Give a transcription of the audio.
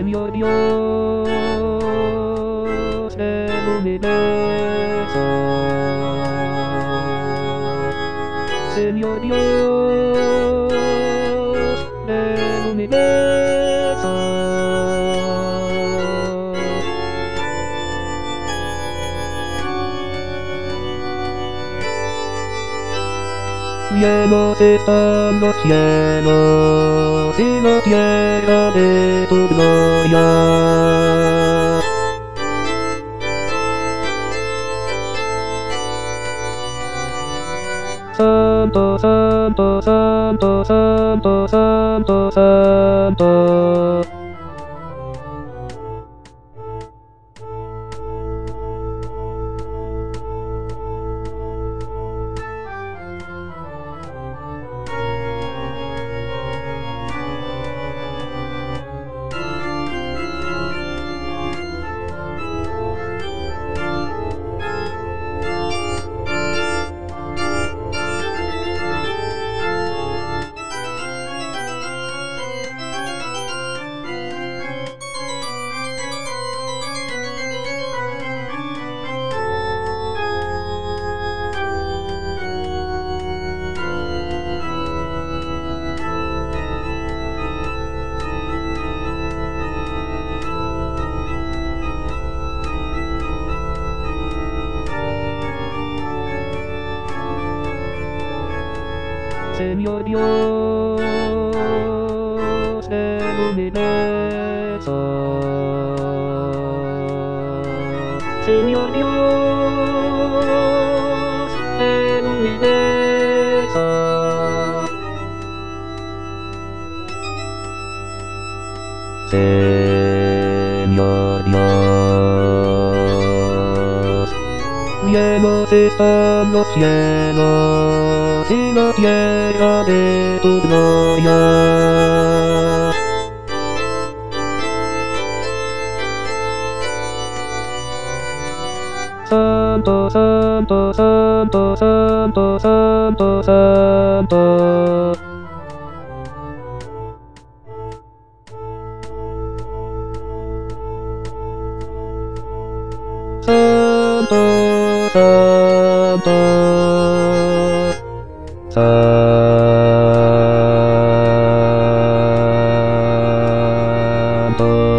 Señor Dios del universo, Señor Dios del universo, llenos están los cielos y la tierra de tu gloria. Santo, santo, santo, santo, santo, santo. Señor Dios del universo, Señor Dios del universo, Señor Dios, llenos están los cielos y la tierra de tu gloria. Santo, santo, santo, santo, santo, santo. Santo, santo, santo.